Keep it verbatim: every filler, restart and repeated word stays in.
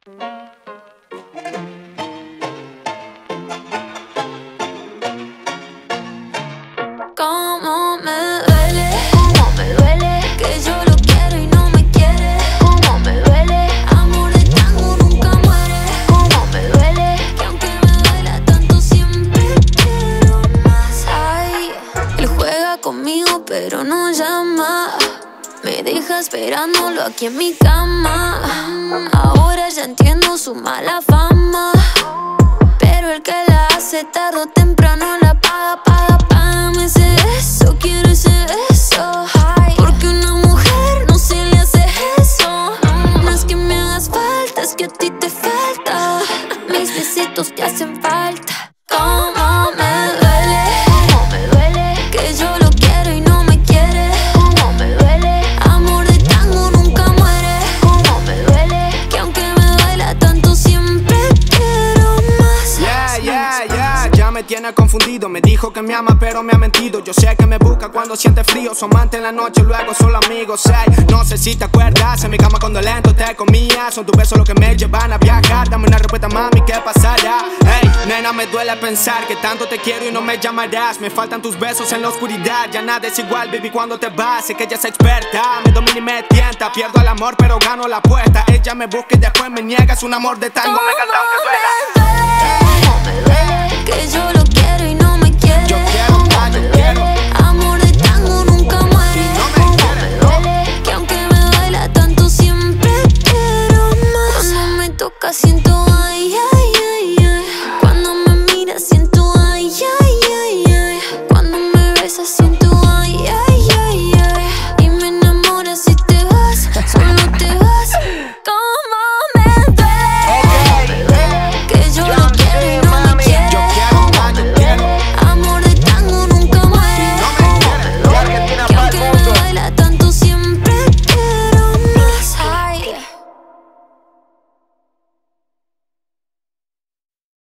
Cómo me duele, cómo me duele que yo lo quiero y no me quiere. Cómo me duele, amor de tango nunca muere. Cómo me duele que aunque me duela tanto siempre quiero más. Ay, él juega conmigo pero no llama. Me deja esperándolo aquí en mi cama. Ahora ya entiendo su mala fama, pero el que la hace tarde o temprano la paga, paga, págame ese beso, quiero ese beso. Porque una mujer no se le hace eso. No es que me hagas falta, es que a ti te falta. Mis besitos te hacen falta. Cómo me duele, cómo me duele que yo lo quiero y no me quiere. Cómo me duele, amor de tango nunca muere. Cómo me duele que aunque me duela tanto siempre quiero más. Yeah, yeah, yeah, ya me tiene confundido. Me dijo que me ama pero me ha mentido. Yo sé que me busca cuando siente frío. Su amante en la noche, luego solo amigos. Hey, no sé si te acuerdas, en mi cama cuando lento te comía. Son tus besos los que me llevan a viajar. Dame una respuesta, mami, ¿qué pasará? Hey, nena, me duele pensar que tanto te quiero y no me llamarás. Me faltan tus besos en la oscuridad. Ya nada es igual, baby, cuando te vas. Sé que ella es experta, me domina y me tienta. Pierdo el amor pero gano la apuesta. Ella me busca y después me niega. Es un amor de tango, me encanta aunque duela. Cómo me duele que yo